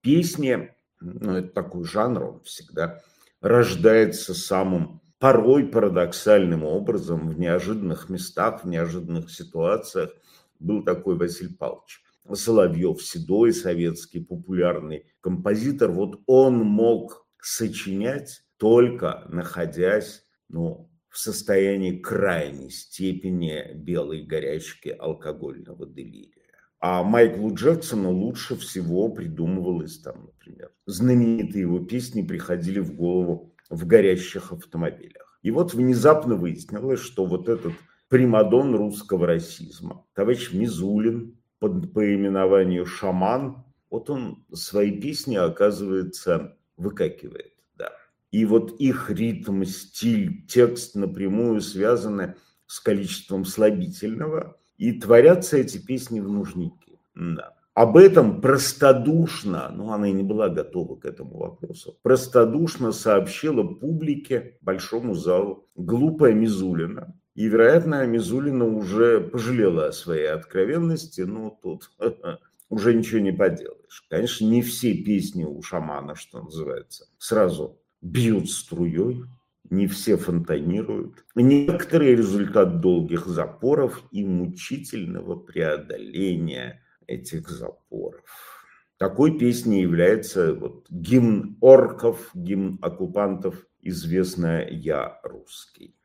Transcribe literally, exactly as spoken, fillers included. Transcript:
Песни, ну, это такой жанр, он всегда рождается самым порой парадоксальным образом в неожиданных местах, в неожиданных ситуациях. Был такой Василий Павлович Соловьев, седой советский популярный композитор. Вот он мог сочинять, только находясь, ну, в состоянии крайней степени белой горячки алкогольного делирия. А Майклу Джексону лучше всего придумывалось там, например, знаменитые его песни приходили в голову в горящих автомобилях. И вот внезапно выяснилось, что вот этот примадон русского расизма, товарищ Мизулин, под, по именованию Шаман, вот он свои песни, оказывается, выкакивает. Да. И вот их ритм, стиль, текст напрямую связаны с количеством слабительного. И творятся эти песни в нужнике. Да. Об этом простодушно, ну она и не была готова к этому вопросу, простодушно сообщила публике, большому залу, глупая Мизулина. И, вероятно, Мизулина уже пожалела о своей откровенности, но тут уже ничего не поделаешь. Конечно, не все песни у Шамана, что называется, сразу бьют струей. Не все фонтанируют. Некоторые результат долгих запоров и мучительного преодоления этих запоров. Такой песней является вот гимн орков, гимн оккупантов, известная «Я русский».